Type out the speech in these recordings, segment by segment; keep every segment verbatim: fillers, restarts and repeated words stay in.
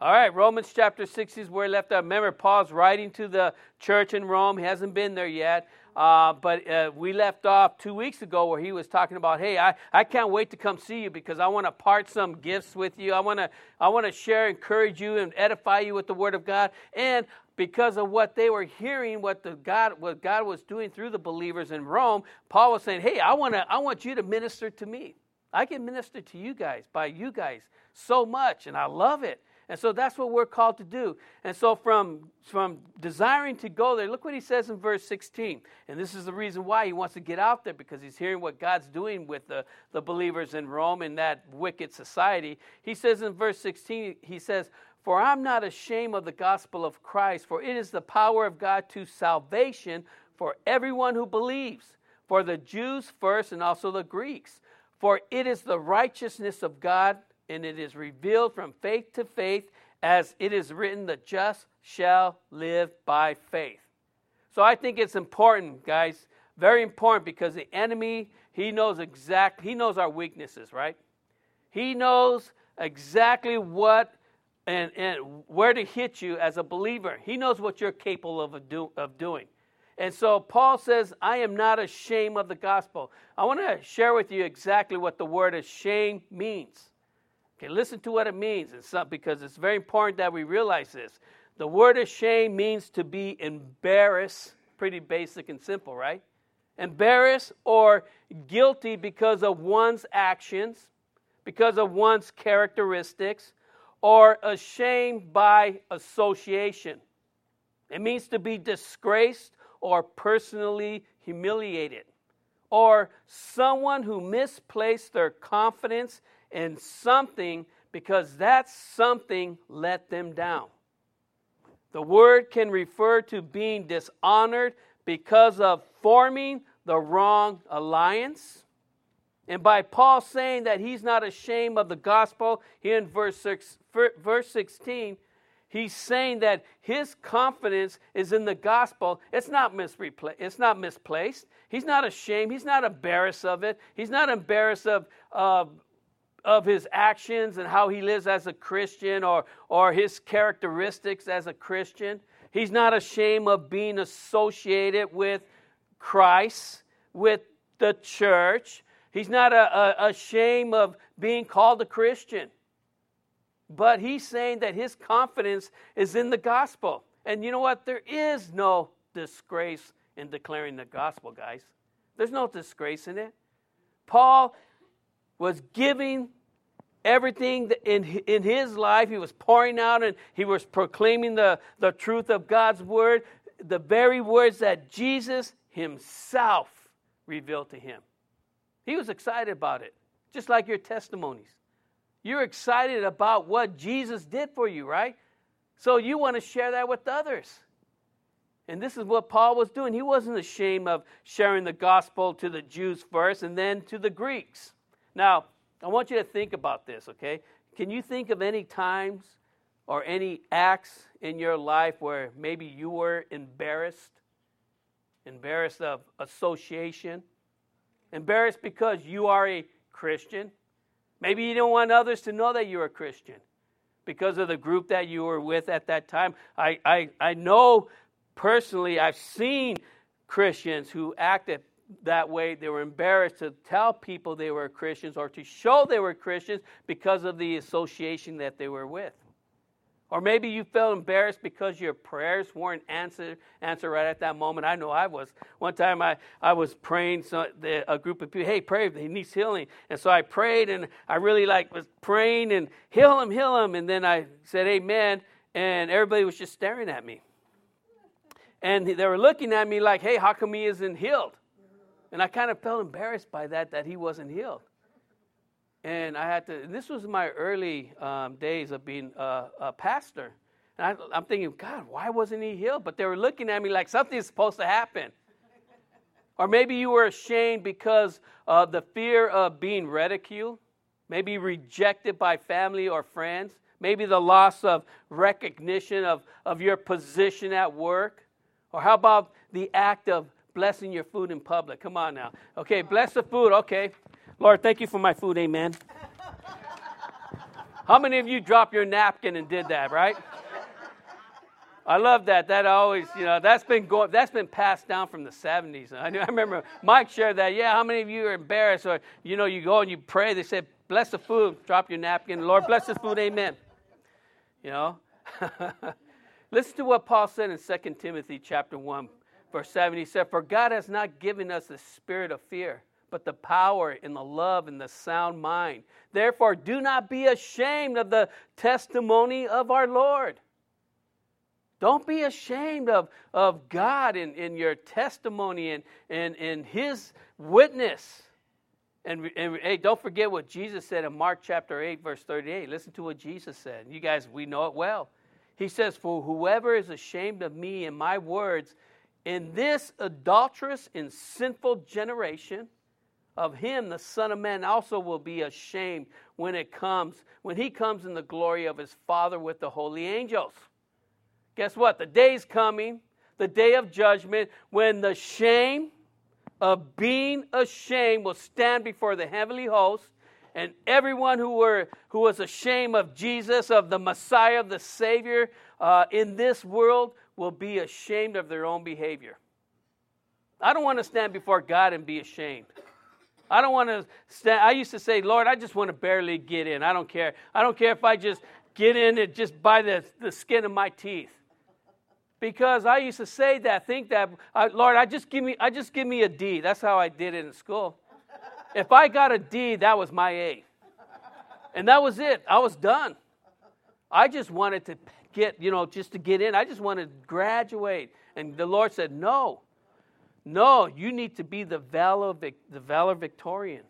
All right, Romans chapter six is where we left off. Remember, Paul's writing to the church in Rome. He hasn't been there yet. Uh, but uh, we left off two weeks ago where he was talking about, hey, I, I can't wait to come see you because I want to part some gifts with you. I want to I want to share, encourage you, and edify you with the Word of God. And because of what they were hearing, what the God what God was doing through the believers in Rome, Paul was saying, hey, I want to I want you to minister to me. I can minister to you guys, by you guys, so much, and I love it. And so that's what we're called to do. And so from, from desiring to go there, look what he says in verse sixteen. And this is the reason why he wants to get out there, because he's hearing what God's doing with the, the believers in Rome in that wicked society. He says in verse sixteen, he says, "For I'm not ashamed of the gospel of Christ, for it is the power of God to salvation for everyone who believes, for the Jews first and also the Greeks. For it is the righteousness of God, and it is revealed from faith to faith, as it is written, the just shall live by faith." So I think it's important, guys, very important, because the enemy, he knows exact, he knows our weaknesses, right? He knows exactly what and, and where to hit you as a believer. He knows what you're capable of, do, of doing. And so Paul says, I am not ashamed of the gospel. I want to share with you exactly what the word ashamed means. Okay, listen to what it means, it's not, because it's very important that we realize this. The word ashamed means to be embarrassed. Pretty basic and simple, right? Embarrassed or guilty because of one's actions, because of one's characteristics, or ashamed by association. It means to be disgraced or personally humiliated, or someone who misplaced their confidence in something because that something let them down. The word can refer to being dishonored because of forming the wrong alliance. And by Paul saying that he's not ashamed of the gospel, here in verse six, verse sixteen, he's saying that his confidence is in the gospel. It's not misplaced. It's not misplaced. He's not ashamed. He's not embarrassed of it. He's not embarrassed of uh, of his actions and how he lives as a Christian, or or his characteristics as a Christian. He's not ashamed of being associated with Christ, with the church. He's not a, a, ashamed of being called a Christian. But he's saying that his confidence is in the gospel. And you know what? There is no disgrace in declaring the gospel, guys. There's no disgrace in it. Paul was giving everything in, in his life. He was pouring out and he was proclaiming the, the truth of God's word, the very words that Jesus himself revealed to him. He was excited about it, just like your testimonies. You're excited about what Jesus did for you, right? So you want to share that with others. And this is what Paul was doing. He wasn't ashamed of sharing the gospel to the Jews first and then to the Greeks. Now, I want you to think about this, okay? Can you think of any times or any acts in your life where maybe you were embarrassed? Embarrassed of association? Embarrassed because you are a Christian? Maybe you don't want others to know that you're a Christian because of the group that you were with at that time. I, I, I know personally, I've seen Christians who acted that way. They were embarrassed to tell people they were Christians or to show they were Christians because of the association that they were with. Or maybe you felt embarrassed because your prayers weren't answered answered right at that moment. I know I was. One time I, I was praying, so the, a group of people, hey, pray, he needs healing. And so I prayed, and I really like was praying, and heal him, heal him. And then I said, amen, and everybody was just staring at me. And they were looking at me like, hey, how come he isn't healed? And I kind of felt embarrassed by that, that he wasn't healed. And I had to, and this was my early um, days of being uh, a pastor. And I, I'm thinking, God, why wasn't he healed? But they were looking at me like something's supposed to happen. Or maybe you were ashamed because of the fear of being ridiculed. Maybe rejected by family or friends. Maybe the loss of recognition of, of your position at work. Or how about the act of blessing your food in public? Come on now. Okay, bless the food. Okay. Lord, thank you for my food. Amen. How many of you dropped your napkin and did that, right? I love that. That always, you know, that's been going, that's been passed down from the seventies. I, I remember Mike shared that. Yeah, how many of you are embarrassed? Or, you know, you go and you pray. They say, bless the food. Drop your napkin. Lord, bless this food. Amen. You know? Listen to what Paul said in Second Timothy chapter one, verse seven. He said, for God has not given us the spirit of fear, but the power and the love and the sound mind. Therefore, do not be ashamed of the testimony of our Lord. Don't be ashamed of, of God and, and your testimony and, and, and his witness. And, and hey, don't forget what Jesus said in Mark chapter eight, verse thirty-eight. Listen to what Jesus said. You guys, we know it well. He says, for whoever is ashamed of me and my words in this adulterous and sinful generation, of him the Son of Man also will be ashamed when it comes, when he comes in the glory of his Father with the holy angels. Guess what? The day's coming, the day of judgment, when the shame of being ashamed will stand before the heavenly host, and everyone who were who was ashamed of Jesus, of the Messiah, of the Savior uh, in this world, will be ashamed of their own behavior. I don't want to stand before God and be ashamed. I don't want to stand. I used to say, Lord, I just want to barely get in. I don't care. I don't care if I just get in and just by the, the skin of my teeth. Because I used to say that, think that, uh, Lord, I just give me, I just give me a D. That's how I did it in school. If I got a D, that was my A. And that was it. I was done. I just wanted to get, you know, just to get in. I just wanted to graduate. And the Lord said, no. No, you need to be the valor, the valedictorian.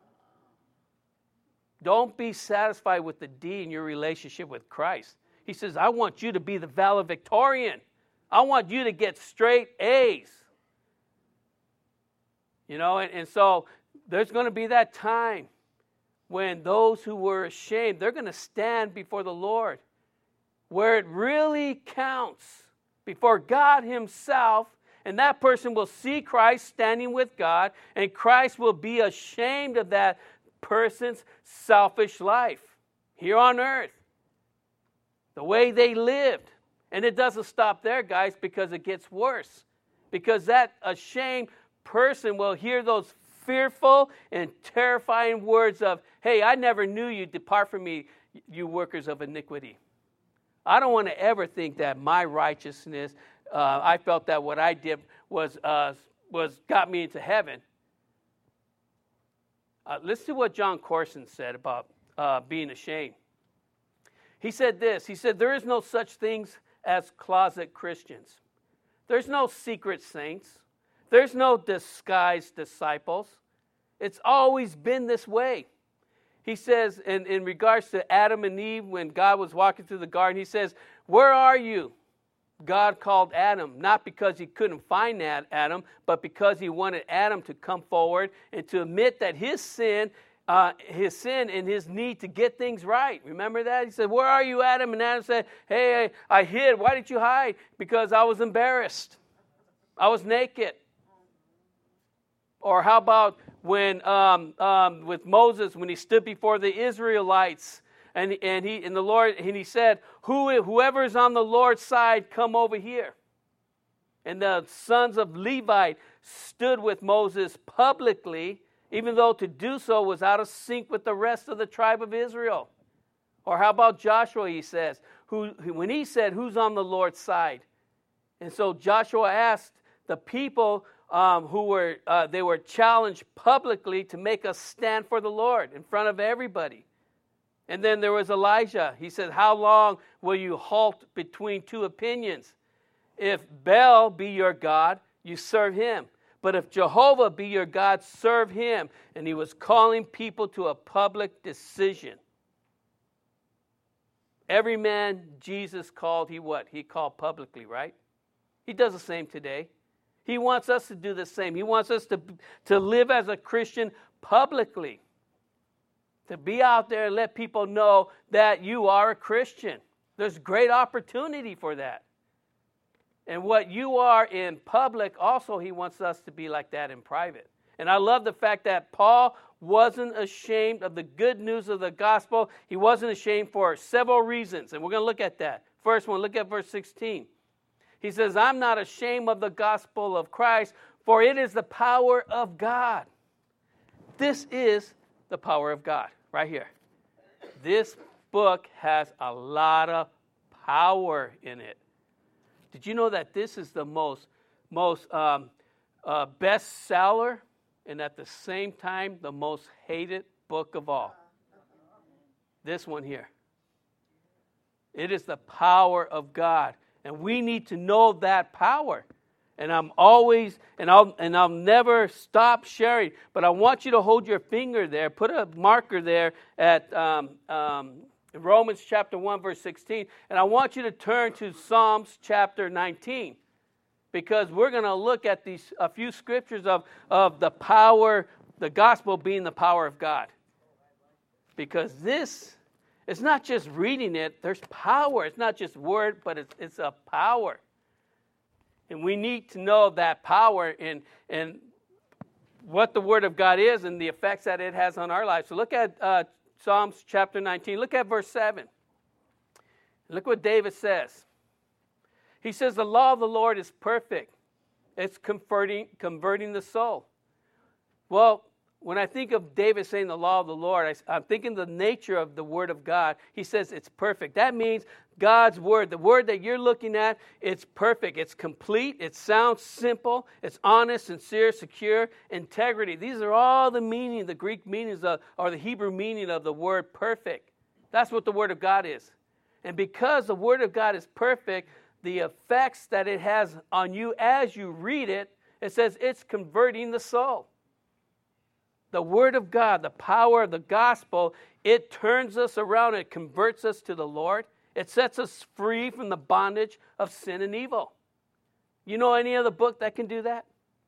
Don't be satisfied with the D in your relationship with Christ. He says, I want you to be the valedictorian. I want you to get straight A's. You know, and, and so there's going to be that time when those who were ashamed, they're going to stand before the Lord, where it really counts before God himself, and that person will see Christ standing with God, and Christ will be ashamed of that person's selfish life here on earth, the way they lived. And it doesn't stop there, guys, because it gets worse. Because that ashamed person will hear those fearful and terrifying words of, hey, I never knew you. Depart from me, you workers of iniquity. I don't want to ever think that my righteousness, uh, I felt that what I did was uh, was got me into heaven. Uh, listen to what John Corson said about uh, being ashamed. He said this. He said, there is no such things as closet Christians. There's no secret saints. There's no disguised disciples. It's always been this way. He says, in, in regards to Adam and Eve, when God was walking through the garden, he says, where are you? God called Adam, not because he couldn't find Adam, but because he wanted Adam to come forward and to admit that his sin, uh, his sin and his need to get things right. Remember that? He said, where are you, Adam? And Adam said, hey, I, I hid. Why did you hide? Because I was embarrassed. I was naked. Or how about when um, um, with Moses, when he stood before the Israelites, and and he and the Lord and he said, Who whoever is on the Lord's side, come over here. And the sons of Levi stood with Moses publicly, even though to do so was out of sync with the rest of the tribe of Israel. Or how about Joshua? He says, who when he said, "Who's on the Lord's side?" And so Joshua asked the people. Um, who were uh, they were challenged publicly to make a stand for the Lord in front of everybody. And then there was Elijah. He said, how long will you halt between two opinions? If Baal be your God, you serve him. But if Jehovah be your God, serve him. And he was calling people to a public decision. Every man Jesus called, he what? He called publicly, right? He does the same today. He wants us to do the same. He wants us to, to live as a Christian publicly. To be out there and let people know that you are a Christian. There's great opportunity for that. And what you are in public, also he wants us to be like that in private. And I love the fact that Paul wasn't ashamed of the good news of the gospel. He wasn't ashamed for several reasons, and we're going to look at that. First one, look at verse sixteen. He says, I'm not ashamed of the gospel of Christ, for it is the power of God. This is the power of God, right here. This book has a lot of power in it. Did you know that this is the most, most um, uh, bestseller and at the same time the most hated book of all? This one here. It is the power of God. And we need to know that power. And I'm always, and I'll and I'll never stop sharing. But I want you to hold your finger there. Put a marker there at um, um, Romans chapter one, verse sixteen. And I want you to turn to Psalms chapter nineteen. Because we're going to look at these a few scriptures of, of the power, the gospel being the power of God. Because this, it's not just reading it, there's power. It's not just word, but it's, it's a power. And we need to know that power and, and what the Word of God is and the effects that it has on our lives. So look at uh, Psalms chapter nineteen. Look at verse seven. Look what David says. He says, the law of the Lord is perfect. It's converting, converting the soul. Well, when I think of David saying the law of the Lord, I, I'm thinking the nature of the Word of God. He says it's perfect. That means God's Word, the Word that you're looking at, it's perfect. It's complete. It sounds simple. It's honest, sincere, secure, integrity. These are all the meaning, the Greek meanings of, or the Hebrew meaning of the word perfect. That's what the Word of God is. And because the Word of God is perfect, the effects that it has on you as you read it, it says it's converting the soul. The Word of God, the power of the gospel, it turns us around. It converts us to the Lord. It sets us free from the bondage of sin and evil. You know any other book that can do that?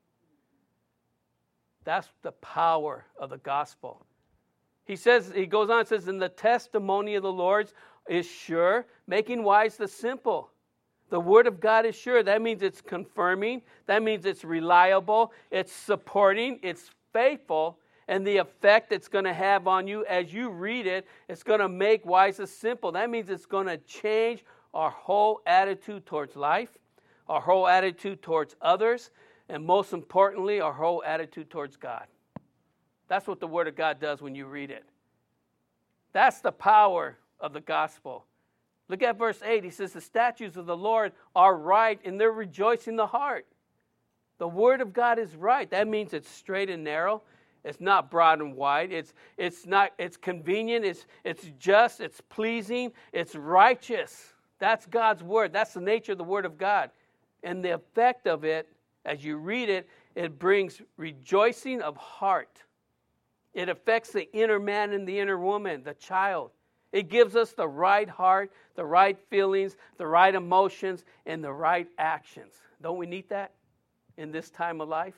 That's the power of the gospel. He says, he goes on and says, and the testimony of the Lord is sure, making wise the simple. The Word of God is sure. That means it's confirming. That means it's reliable. It's supporting. It's faithful. And the effect it's going to have on you as you read it, it's going to make wise the simple. That means it's going to change our whole attitude towards life, our whole attitude towards others, and most importantly, our whole attitude towards God. That's what the Word of God does when you read it. That's the power of the gospel. Look at verse eight. He says, the statutes of the Lord are right, and they're rejoicing the heart. The Word of God is right. That means it's straight and narrow. It's not broad and wide. It's it's not. It's convenient. It's it's just. It's pleasing. It's righteous. That's God's Word. That's the nature of the Word of God. And the effect of it, as you read it, it brings rejoicing of heart. It affects the inner man and the inner woman, the child. It gives us the right heart, the right feelings, the right emotions, and the right actions. Don't we need that in this time of life?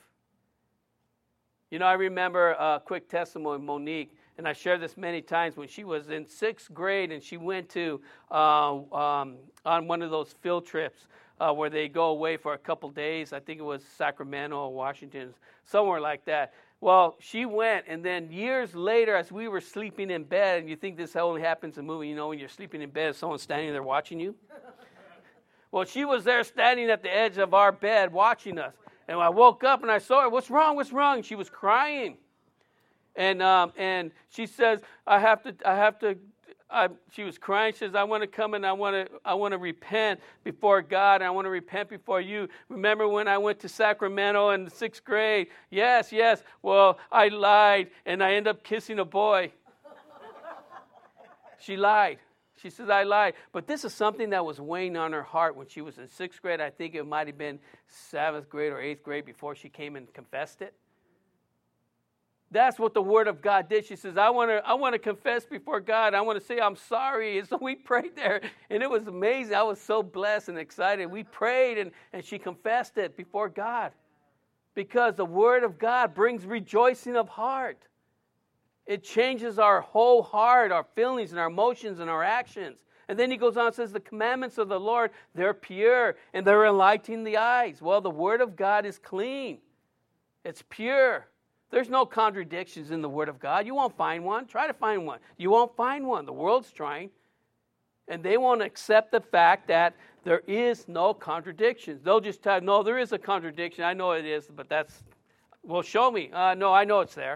You know, I remember a quick testimony, Monique, and I shared this many times when she was in sixth grade and she went to uh, um, on one of those field trips uh, where they go away for a couple days. I think it was Sacramento or Washington, somewhere like that. Well, she went, and then years later, as we were sleeping in bed, and you think this only happens in movies, you know, when you're sleeping in bed, someone's standing there watching you. Well, she was there standing at the edge of our bed watching us. And I woke up and I saw her. What's wrong? What's wrong? She was crying. And um, and she says, I have to, I have to, I, she was crying. She says, I want to come and I want to, I want to repent before God. And I want to repent before you. Remember when I went to Sacramento in the sixth grade? Yes, yes. Well, I lied and I ended up kissing a boy. She lied. She says, I lied. But this is something that was weighing on her heart when she was in sixth grade. I think it might have been seventh grade or eighth grade before she came and confessed it. That's what the Word of God did. She says, I want to I want to confess before God. I want to say I'm sorry. And so we prayed there, and it was amazing. I was so blessed and excited. We prayed, and, and she confessed it before God. Because the Word of God brings rejoicing of heart. It changes our whole heart, our feelings and our emotions and our actions. And then he goes on and says, the commandments of the Lord, they're pure and they're enlightening the eyes. Well, the Word of God is clean. It's pure. There's no contradictions in the Word of God. You won't find one. Try to find one. You won't find one. The world's trying. And they won't accept the fact that there is no contradictions. They'll just tell, no, there is a contradiction. I know it is, but that's, well, show me. Uh, no, I know it's there.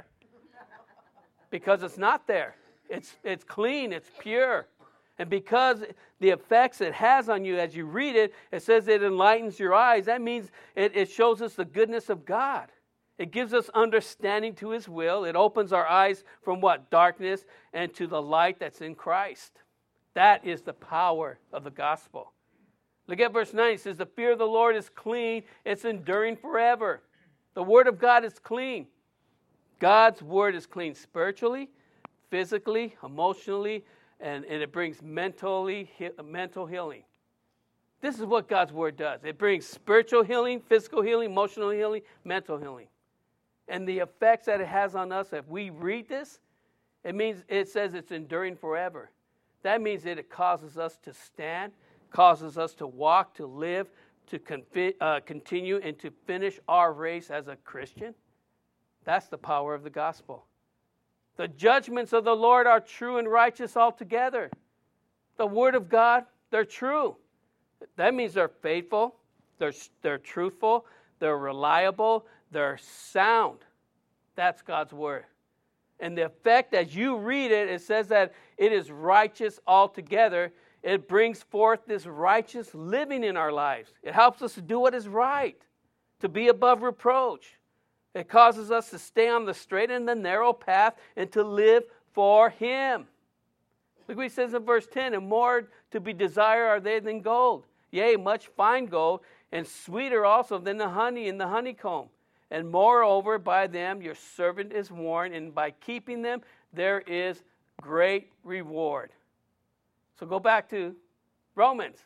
Because it's not there. It's, it's clean. It's pure. And because the effects it has on you as you read it, it says it enlightens your eyes. That means it, it shows us the goodness of God. It gives us understanding to His will. It opens our eyes from what? Darkness and to the light that's in Christ. That is the power of the gospel. Look at verse nine. It says, the fear of the Lord is clean. It's enduring forever. The Word of God is clean. God's Word is clean spiritually, physically, emotionally, and, and it brings mentally, he, mental healing. This is what God's Word does. It brings spiritual healing, physical healing, emotional healing, mental healing. And the effects that it has on us, if we read this, it means it says it's enduring forever. That means that it causes us to stand, causes us to walk, to live, to confi- uh, continue, and to finish our race as a Christian. That's the power of the gospel. The judgments of the Lord are true and righteous altogether. The Word of God, they're true. That means they're faithful, they're, they're truthful, they're reliable, they're sound. That's God's Word. And the effect, as you read it, it says that it is righteous altogether. It brings forth this righteous living in our lives. It helps us to do what is right, to be above reproach. It causes us to stay on the straight and the narrow path and to live for Him. Look what He says in verse ten, and more to be desired are they than gold. Yea, much fine gold, and sweeter also than the honey in the honeycomb. And moreover, by them your servant is warned, and by keeping them there is great reward. So go back to Romans.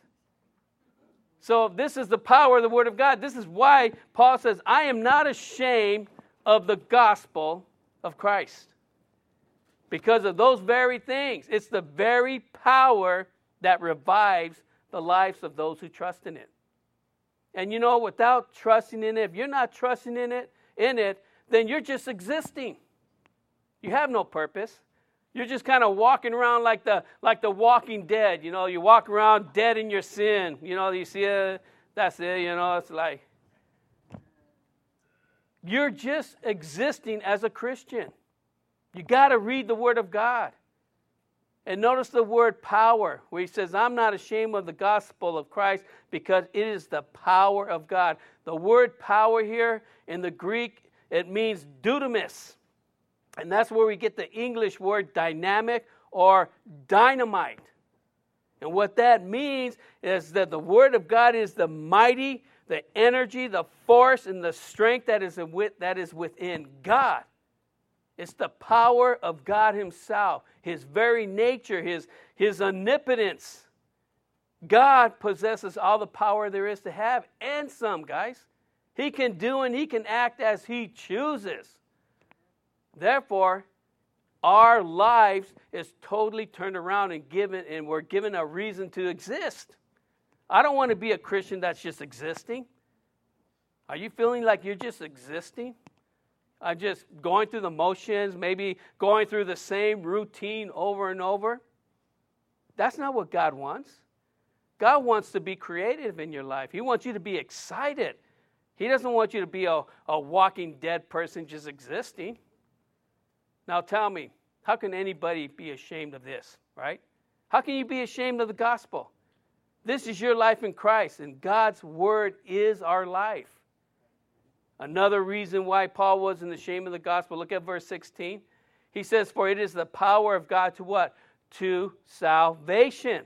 So this is the power of the Word of God. This is why Paul says, I am not ashamed of the gospel of Christ. Because of those very things. It's the very power that revives the lives of those who trust in it. And you know, without trusting in it, if you're not trusting in it, in it, then you're just existing. You have no purpose. You're just kind of walking around like the like the Walking Dead. You know, you walk around dead in your sin. You know, you see it, that's it, you know, it's like you're just existing as a Christian. You got to read the Word of God. And notice the word power, where he says, I'm not ashamed of the gospel of Christ because it is the power of God. The word power here in the Greek, it means dunamis. And that's where we get the English word dynamic or dynamite. And what that means is that the Word of God is the mighty, the energy, the force, and the strength that is, with, that is within God. It's the power of God Himself, His very nature, His, His omnipotence. God possesses all the power there is to have, and some, guys. He can do and He can act as He chooses. Therefore, our lives is totally turned around and given, and we're given a reason to exist. I don't want to be a Christian that's just existing. Are you feeling like you're just existing? I'm just going through the motions, maybe going through the same routine over and over. That's not what God wants. God wants to be creative in your life. He wants you to be excited. He doesn't want you to be a, a walking dead person just existing. Now tell me, how can anybody be ashamed of this, right? How can you be ashamed of the gospel? This is your life in Christ, and God's Word is our life. Another reason why Paul wasn't ashamed of the gospel, look at verse sixteen. He says, for it is the power of God to what? To salvation.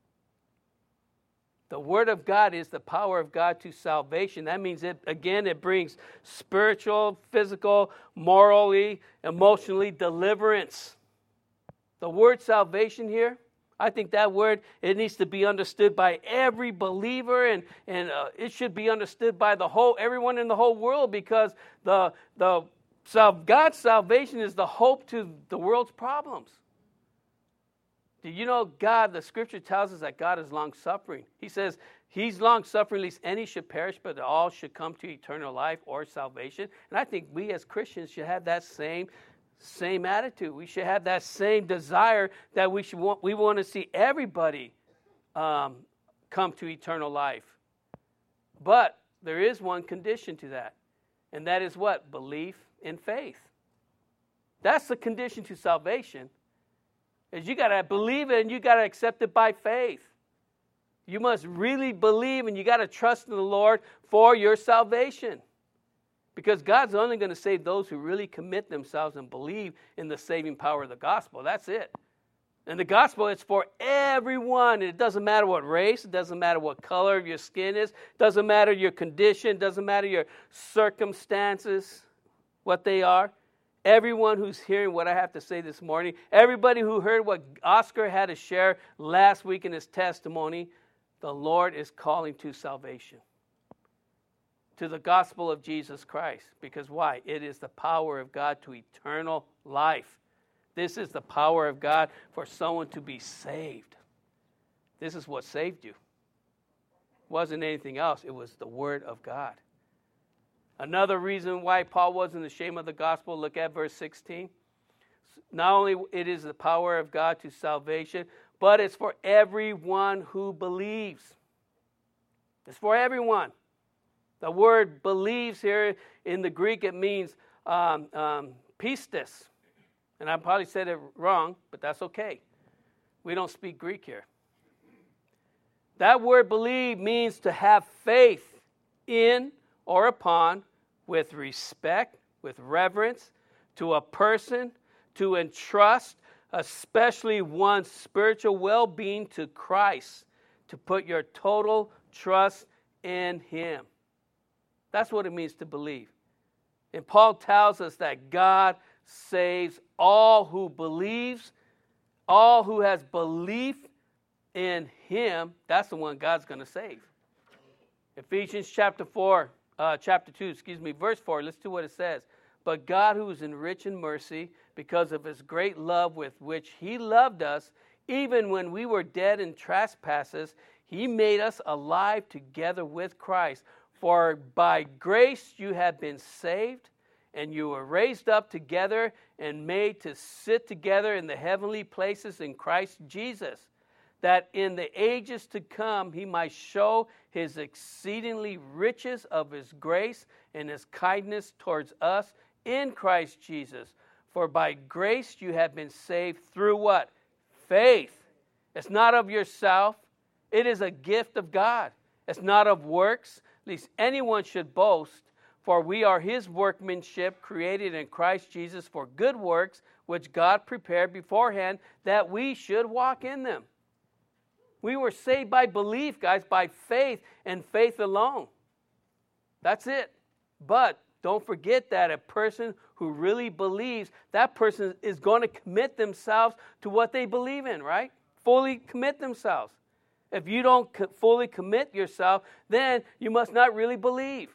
The Word of God is the power of God to salvation. That means, it again, it brings spiritual, physical, morally, emotionally deliverance. The word salvation here, I think that word, it needs to be understood by every believer, and, and uh, it should be understood by the whole, everyone in the whole world, because the, the God's salvation is the hope to the world's problems. Do you know God, the scripture tells us that God is long-suffering. He says he's long-suffering, lest any should perish, but all should come to eternal life or salvation. And I think we as Christians should have that same, same attitude. We should have that same desire that we should want, we want to see everybody um, come to eternal life. But there is one condition to that. And that is what? Belief in faith. That's the condition to salvation. Is you got to believe it and you got to accept it by faith. You must really believe and you got to trust in the Lord for your salvation. Because God's only going to save those who really commit themselves and believe in the saving power of the gospel. That's it. And the gospel is for everyone. It doesn't matter what race. It doesn't matter what color of your skin is. It doesn't matter your condition. It doesn't matter your circumstances, what they are. Everyone who's hearing what I have to say this morning, everybody who heard what Oscar had to share last week in his testimony, the Lord is calling to salvation, to the gospel of Jesus Christ. Because why? It is the power of God to eternal life. This is the power of God for someone to be saved. This is what saved you. It wasn't anything else. It was the Word of God. Another reason why Paul wasn't ashamed of the gospel, look at verse sixteen. Not only it is the power of God to salvation, but it's for everyone who believes. It's for everyone. The word believes here in the Greek, it means um, um, pistis. And I probably said it wrong, but that's okay. We don't speak Greek here. That word believe means to have faith in or upon, with respect, with reverence, to a person, to entrust, especially one's spiritual well-being to Christ, to put your total trust in Him. That's what it means to believe. And Paul tells us that God saves all who believes, all who has belief in Him. That's the one God's going to save. Ephesians chapter four. Uh, chapter two, excuse me, verse four, listen to what it says. But God, who is in rich in mercy, because of His great love with which He loved us, even when we were dead in trespasses, He made us alive together with Christ. For by grace you have been saved, and you were raised up together and made to sit together in the heavenly places in Christ Jesus, that in the ages to come He might show His exceedingly riches of His grace and His kindness towards us in Christ Jesus. For by grace you have been saved through what? Faith. It's not of yourself. It is a gift of God. It's not of works, lest anyone should boast. For we are His workmanship, created in Christ Jesus for good works, which God prepared beforehand that we should walk in them. We were saved by belief, guys, by faith and faith alone. That's it. But don't forget that a person who really believes, that person is going to commit themselves to what they believe in, right? Fully commit themselves. If you don't co- fully commit yourself, then you must not really believe.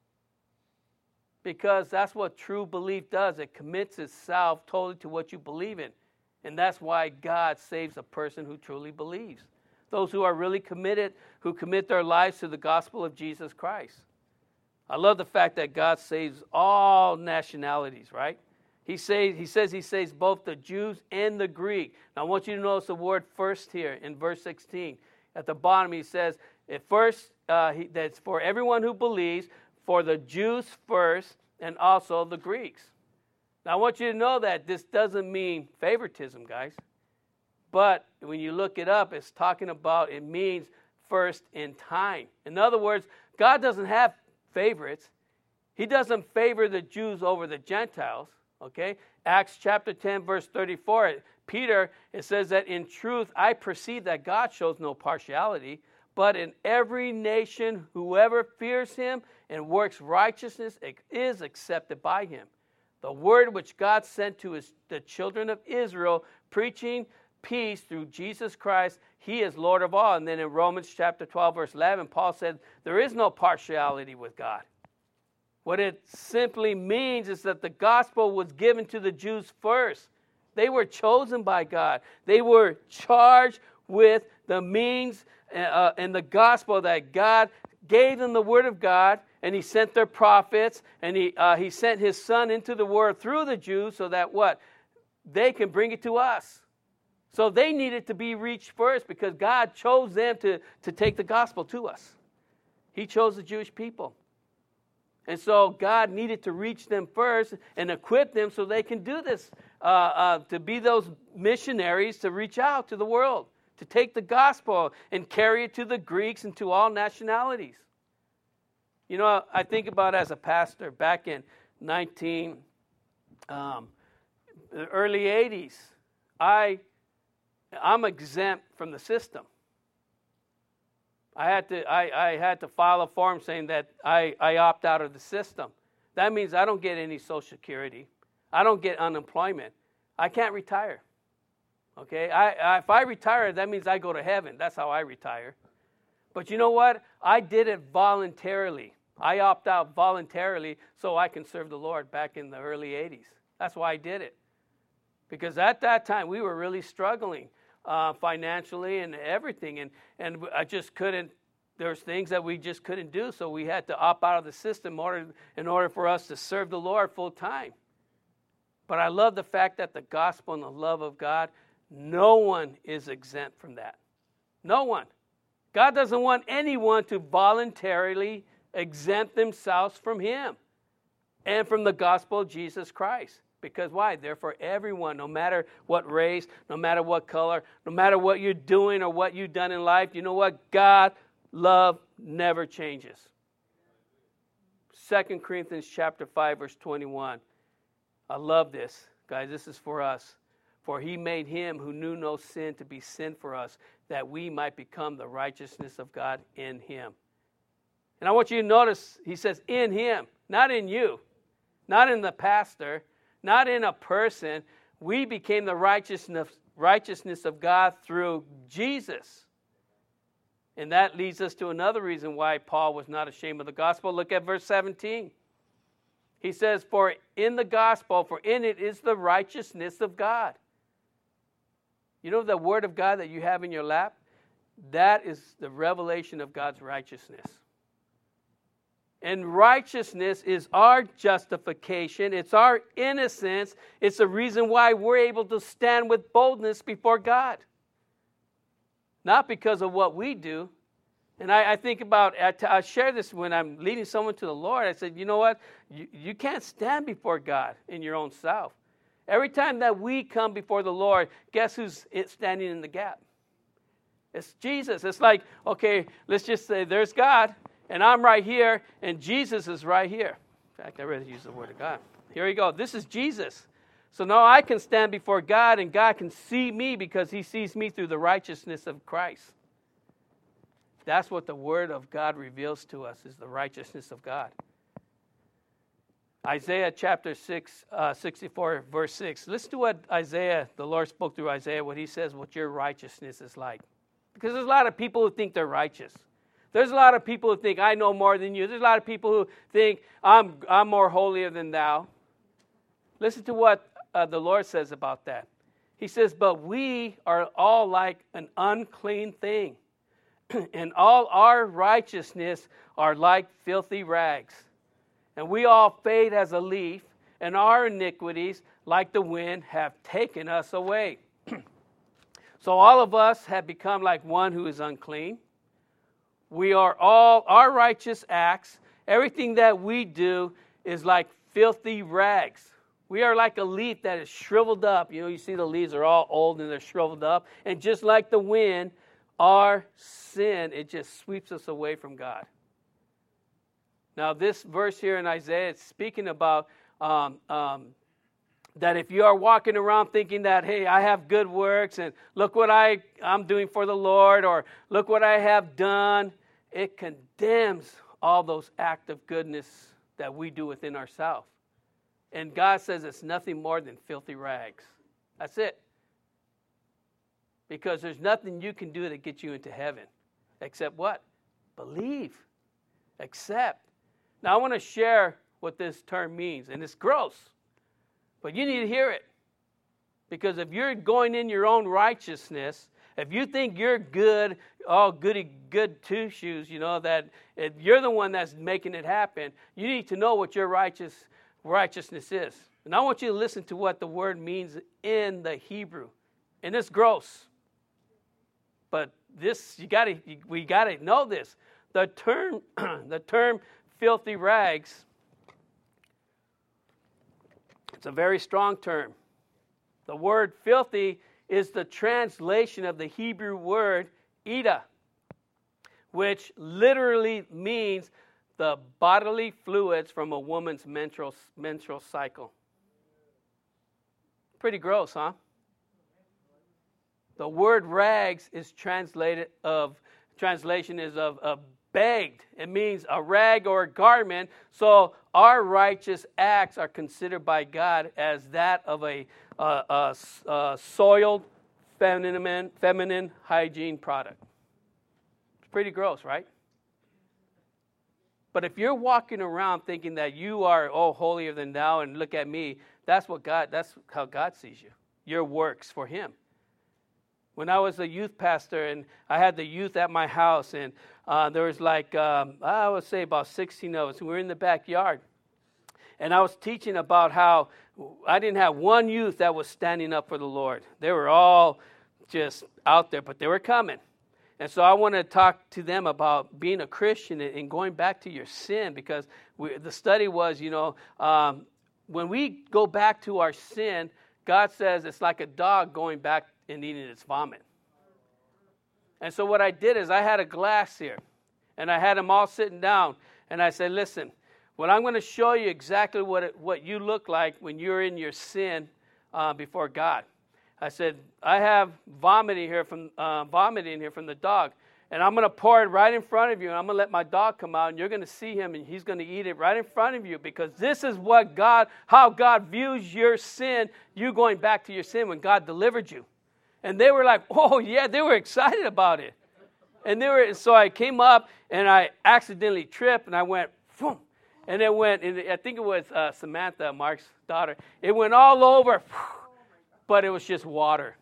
Because that's what true belief does. It commits itself totally to what you believe in. And that's why God saves a person who truly believes. Those who are really committed, who commit their lives to the gospel of Jesus Christ. I love the fact that God saves all nationalities, right? He, say, he says He saves both the Jews and the Greek. Now I want you to notice the word first here in verse sixteen. At the bottom He says, at first, uh, he, that's for everyone who believes, for the Jews first, and also the Greeks. Now I want you to know that this doesn't mean favoritism, guys. But when you look it up, it's talking about, it means first in time. In other words, God doesn't have favorites. He doesn't favor the Jews over the Gentiles. Okay? Acts chapter ten, verse thirty-four. Peter, it says that in truth, I perceive that God shows no partiality, but in every nation, whoever fears Him and works righteousness is accepted by Him. The word which God sent to his, the children of Israel, preaching peace through Jesus Christ, He is Lord of all. And then in Romans chapter twelve, verse eleven, Paul said, there is no partiality with God. What it simply means is that the gospel was given to the Jews first. They were chosen by God. They were charged with the means uh, and the gospel that God gave them the word of God, and he sent their prophets, and he uh, he sent his son into the world through the Jews so that what? They can bring it to us. So they needed to be reached first because God chose them to, to take the gospel to us. He chose the Jewish people. And so God needed to reach them first and equip them so they can do this, uh, uh, to be those missionaries to reach out to the world, to take the gospel and carry it to the Greeks and to all nationalities. You know, I think about as a pastor back in nineteen, um, the early eighties, I, I'm exempt from the system. I had to I, I had to file a form saying that I, I opt out of the system. That means I don't get any Social Security. I don't get unemployment. I can't retire. Okay? I, I if I retire, that means I go to heaven. That's how I retire. But you know what? I did it voluntarily. I opt out voluntarily so I can serve the Lord back in the early eighties. That's why I did it. Because at that time, we were really struggling. Uh, financially and everything, and and I just couldn't. There's things that we just couldn't do, so we had to opt out of the system in order in order for us to serve the Lord full time. But I love the fact that the gospel and the love of God, no one is exempt from that. No one. God doesn't want anyone to voluntarily exempt themselves from Him and from the gospel of Jesus Christ. Because why? They're for everyone, no matter what race, no matter what color, no matter what you're doing or what you've done in life. You know what? God, love never changes. Second Corinthians chapter five, verse twenty-one. I love this. Guys, this is for us. For he made him who knew no sin to be sin for us, that we might become the righteousness of God in him. And I want you to notice, he says, in him, not in you, not in the pastor, not in a person. We became the righteousness, righteousness of God through Jesus. And that leads us to another reason why Paul was not ashamed of the gospel. Look at verse seventeen. He says, for in the gospel, for in it is the righteousness of God. You know the word of God that you have in your lap? That is the revelation of God's righteousness. And righteousness is our justification. It's our innocence. It's the reason why we're able to stand with boldness before God. Not because of what we do. And I, I think about, I, t- I share this when I'm leading someone to the Lord. I said, you know what? You, you can't stand before God in your own self. Every time that we come before the Lord, guess who's standing in the gap? It's Jesus. It's like, okay, let's just say there's God. And I'm right here, and Jesus is right here. In fact, I'd rather use the word of God. Here we go. This is Jesus. So now I can stand before God, and God can see me because he sees me through the righteousness of Christ. That's what the word of God reveals to us, is the righteousness of God. Isaiah chapter six, uh, sixty-four, verse six. Listen to what Isaiah, the Lord spoke through Isaiah, what he says, what your righteousness is like. Because there's a lot of people who think they're righteous. There's a lot of people who think, I know more than you. There's a lot of people who think, I'm, I'm more holier than thou. Listen to what uh, the Lord says about that. He says, but we are all like an unclean thing, and all our righteousness are like filthy rags. And we all fade as a leaf, and our iniquities, like the wind, have taken us away. So all of us have become like one who is unclean. We are all, our righteous acts, everything that we do is like filthy rags. We are like a leaf that is shriveled up. You know, you see the leaves are all old and they're shriveled up. And just like the wind, our sin, it just sweeps us away from God. Now, this verse here in Isaiah, it's speaking about um, um, that if you are walking around thinking that, hey, I have good works and look what I, I'm doing for the Lord, or look what I have done, it condemns all those acts of goodness that we do within ourselves. And God says it's nothing more than filthy rags. That's it. Because there's nothing you can do to get you into heaven. Except what? Believe. Accept. Now I want to share what this term means. And it's gross. But you need to hear it. Because if you're going in your own righteousness, if you think you're good, all goody good two shoes, you know, that if you're the one that's making it happen, you need to know what your righteous righteousness is. And I want you to listen to what the word means in the Hebrew. And it's gross. But this, you gotta, we got to know this. The term, the term filthy rags, it's a very strong term. The word filthy is the translation of the Hebrew word ida, which literally means the bodily fluids from a woman's menstrual, menstrual cycle. Pretty gross, huh? The word rags is translated of, translation is of, of begged. It means a rag or a garment. So our righteous acts are considered by God as that of a, a, a, a soiled feminine, feminine hygiene product. It's pretty gross, right? But if you're walking around thinking that you are, oh, holier than thou, and look at me, that's what God, that's how God sees you. Your works for Him. When I was a youth pastor and I had the youth at my house, and uh, there was like, um, I would say about sixteen of us. We were in the backyard. And I was teaching about how I didn't have one youth that was standing up for the Lord. They were all just out there, but they were coming. And so I want to talk to them about being a Christian and going back to your sin, because we, the study was, you know, um, when we go back to our sin, God says it's like a dog going back and eating its vomit. And so what I did is I had a glass here, and I had them all sitting down, and I said, listen, well, I'm going to show you exactly what it, what you look like when you're in your sin uh, before God. I said, I have vomiting here from uh, vomiting here from the dog, and I'm going to pour it right in front of you, and I'm going to let my dog come out, and you're going to see him, and he's going to eat it right in front of you, because this is what God, how God views your sin, you going back to your sin when God delivered you. And they were like, oh, yeah, they were excited about it. And they were, so I came up, and I accidentally tripped, and I went, boom. And it went, and I think it was uh, Samantha, Mark's daughter. It went all over, but it was just water.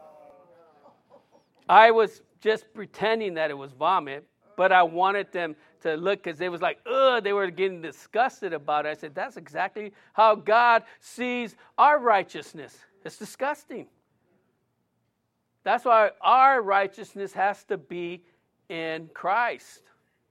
I was just pretending that it was vomit, but I wanted them to look, because they was like, ugh, they were getting disgusted about it. I said, that's exactly how God sees our righteousness. It's disgusting. That's why our righteousness has to be in Christ.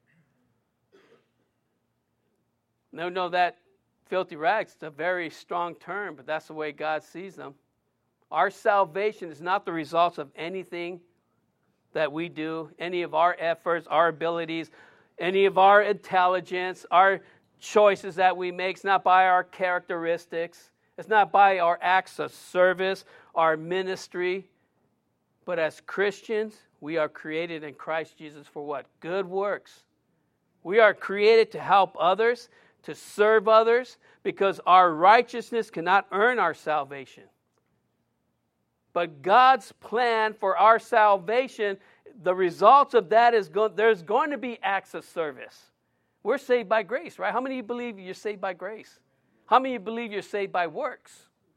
No, no, that filthy rags, it's a very strong term, but that's the way God sees them. Our salvation is not the result of anything that we do, any of our efforts, our abilities, any of our intelligence, our choices that we make. It's not by our characteristics. It's not by our acts of service, our ministry. But as Christians, we are created in Christ Jesus for what? Good works. We are created to help others, to serve others, because our righteousness cannot earn our salvation. But God's plan for our salvation, the results of that is go- there's going to be acts of service. We're saved by grace, right? How many of you believe you're saved by grace? How many of you believe you're saved by works?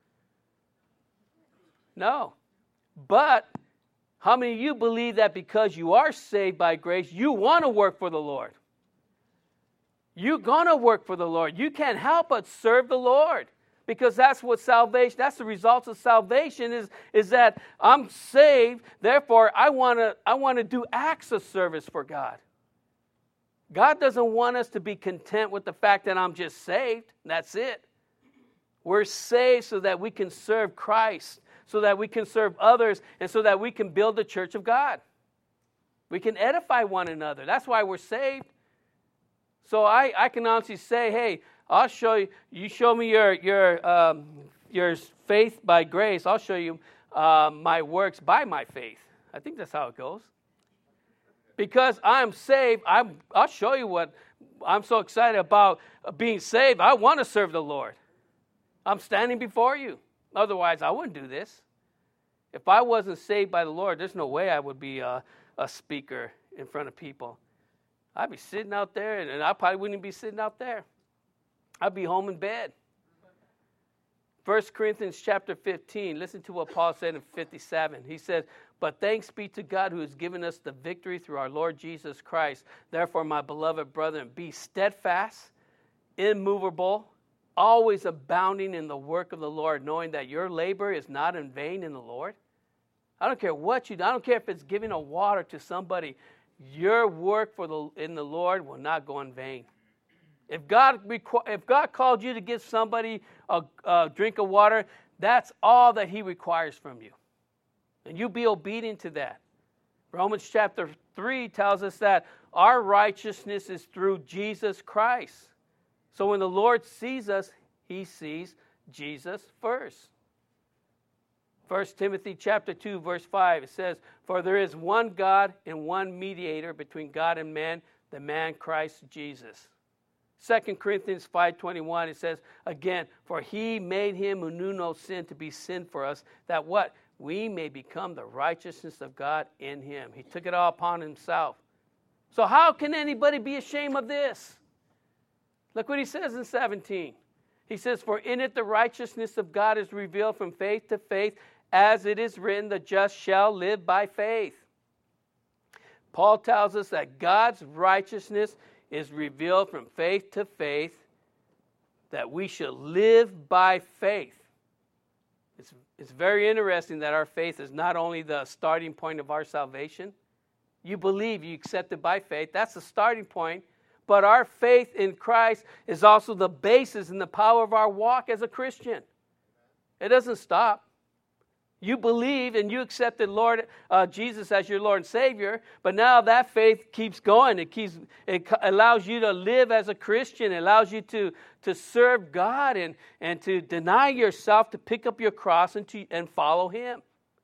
No. But how many of you believe that because you are saved by grace, you want to work for the Lord? You're going to work for the Lord. You can't help but serve the Lord, because that's what salvation, that's the result of salvation is, is that I'm saved, therefore I want to I want to do acts of service for God. God doesn't want us to be content with the fact that I'm just saved. That's it. We're saved so that we can serve Christ, so that we can serve others, and so that we can build the church of God. We can edify one another. That's why we're saved. So I, I can honestly say, hey, I'll show you, you show me your your um, your faith by grace, I'll show you uh, my works by my faith. I think that's how it goes. Because I'm saved, I'm, I'll show you what, I'm so excited about being saved. I want to serve the Lord. I'm standing before you. Otherwise, I wouldn't do this. If I wasn't saved by the Lord, there's no way I would be a, a speaker in front of people. I'd be sitting out there, and I probably wouldn't be sitting out there. I'd be home in bed. First Corinthians chapter fifteen, listen to what Paul said in fifty-seven. He says, but thanks be to God who has given us the victory through our Lord Jesus Christ. Therefore, my beloved brethren, be steadfast, immovable, always abounding in the work of the Lord, knowing that your labor is not in vain in the Lord. I don't care what you do. I don't care if it's giving a water to somebody. Your work for the in the Lord will not go in vain. If God if God called you to give somebody a, a drink of water, that's all that he requires from you. And you be obedient to that. Romans chapter three tells us that our righteousness is through Jesus Christ. So when the Lord sees us, he sees Jesus first. First Timothy chapter two, verse five, it says, for there is one God and one mediator between God and man, the man Christ Jesus. Second Corinthians five twenty-one, it says, again, for he made him who knew no sin to be sin for us, that what? We may become the righteousness of God in him. He took it all upon himself. So how can anybody be ashamed of this? Look what he says in seventeen. He says, for in it the righteousness of God is revealed from faith to faith, as it is written, the just shall live by faith. Paul tells us that God's righteousness is revealed from faith to faith, that we should live by faith. It's, it's very interesting that our faith is not only the starting point of our salvation. You believe, you accept it by faith. That's the starting point. But our faith in Christ is also the basis and the power of our walk as a Christian. It doesn't stop. You believe and you accepted Lord uh, Jesus as your Lord and Savior, but now that faith keeps going. It keeps it allows you to live as a Christian. It allows you to, to serve God and, and to deny yourself, to pick up your cross and to and follow him.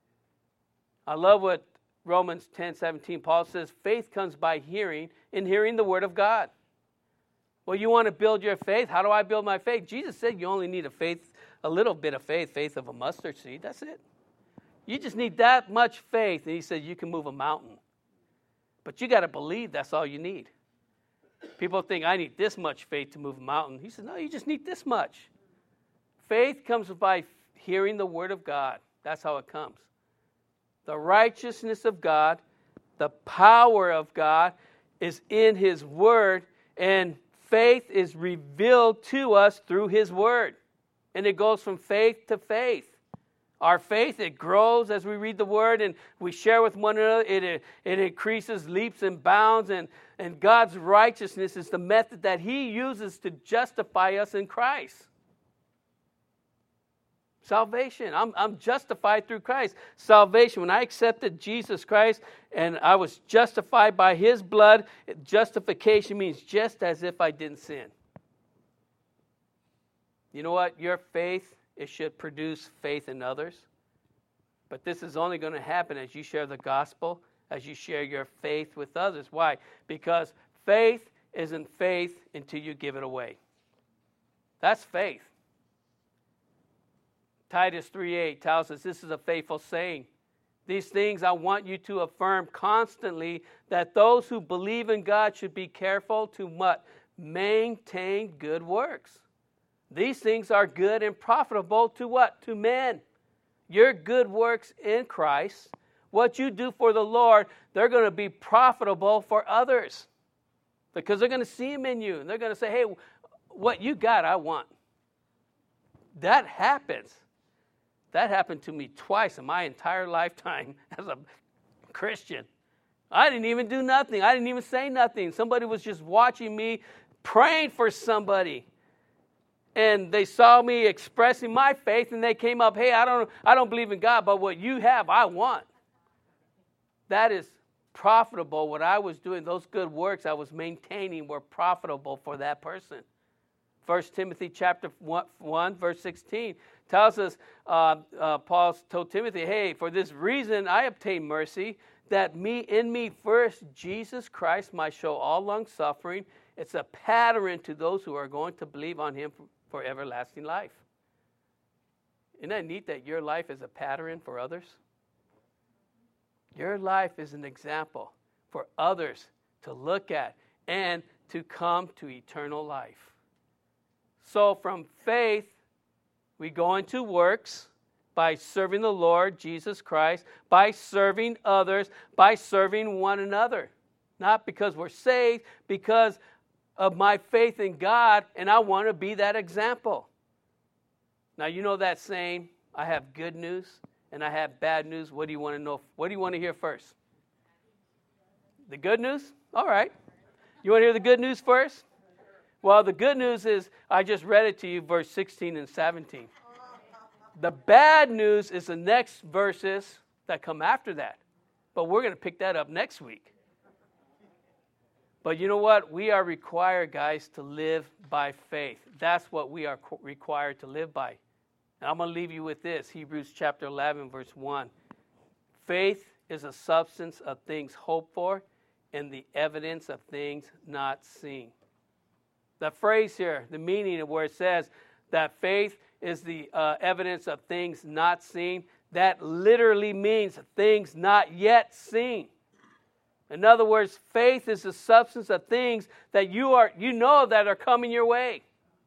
I love what Romans ten seventeen, Paul says, faith comes by hearing, and hearing the word of God. Well, you want to build your faith? How do I build my faith? Jesus said you only need a faith, a little bit of faith, faith of a mustard seed. That's it. You just need that much faith, and he said you can move a mountain. But you got to believe that's all you need. People think, I need this much faith to move a mountain. He said, no, you just need this much. Faith comes by hearing the word of God. That's how it comes. The righteousness of God, the power of God is in his word, and faith is revealed to us through his word. And it goes from faith to faith. Our faith, it grows as we read the word and we share with one another. It, it increases, leaps and bounds, and, and God's righteousness is the method that he uses to justify us in Christ. Salvation. I'm, I'm justified through Christ. Salvation. When I accepted Jesus Christ and I was justified by his blood, justification means just as if I didn't sin. You know what? Your faith, it should produce faith in others. But this is only going to happen as you share the gospel, as you share your faith with others. Why? Because faith isn't faith until you give it away. That's faith. Titus three eight tells us this is a faithful saying. These things I want you to affirm constantly, that those who believe in God should be careful to what? Maintain good works. These things are good and profitable to what? To men. Your good works in Christ, what you do for the Lord, they're going to be profitable for others. Because they're going to see him in you. And they're going to say, hey, what you got, I want. That happens. That happened to me twice in my entire lifetime as a Christian. I didn't even do nothing. I didn't even say nothing. Somebody was just watching me, praying for somebody. And they saw me expressing my faith, and they came up, hey, I don't, I don't believe in God, but what you have, I want. That is profitable. What I was doing, those good works I was maintaining were profitable for that person. First Timothy chapter one, verse sixteen tells us, uh, uh, Paul told Timothy, hey, for this reason I obtain mercy, that me in me first Jesus Christ might show all long suffering. It's a pattern to those who are going to believe on him for, for everlasting life. Isn't that neat that your life is a pattern for others? Your life is an example for others to look at and to come to eternal life. So from faith, We go into works by serving the Lord Jesus Christ, by serving others, by serving one another. Not because we're saved, because of my faith in God, and I want to be that example. Now, you know that saying, I have good news and I have bad news. What do you want to know? What do you want to hear first? The good news? All right. You want to hear the good news first? Well, the good news is, I just read it to you, verse sixteen and seventeen. The bad news is the next verses that come after that. But we're going to pick that up next week. But you know what? We are required, guys, to live by faith. That's what we are required to live by. And I'm going to leave you with this. Hebrews chapter eleven, verse one. Faith is a substance of things hoped for and the evidence of things not seen. The phrase here, the meaning of where it says that faith is the uh, evidence of things not seen, that literally means things not yet seen. In other words, faith is the substance of things that you are, you know that are coming your way.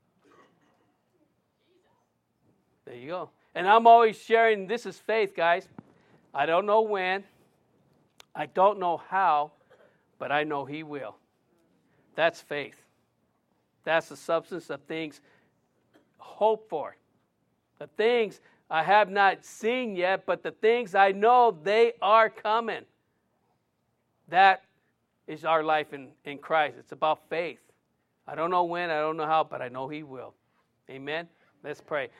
There you go. And I'm always sharing, this is faith, guys. I don't know when. I don't know how, but I know He will. That's faith. That's the substance of things hoped for. The things I have not seen yet, but the things I know they are coming. That is our life in, in Christ. It's about faith. I don't know when, I don't know how, but I know He will. Amen? Let's pray.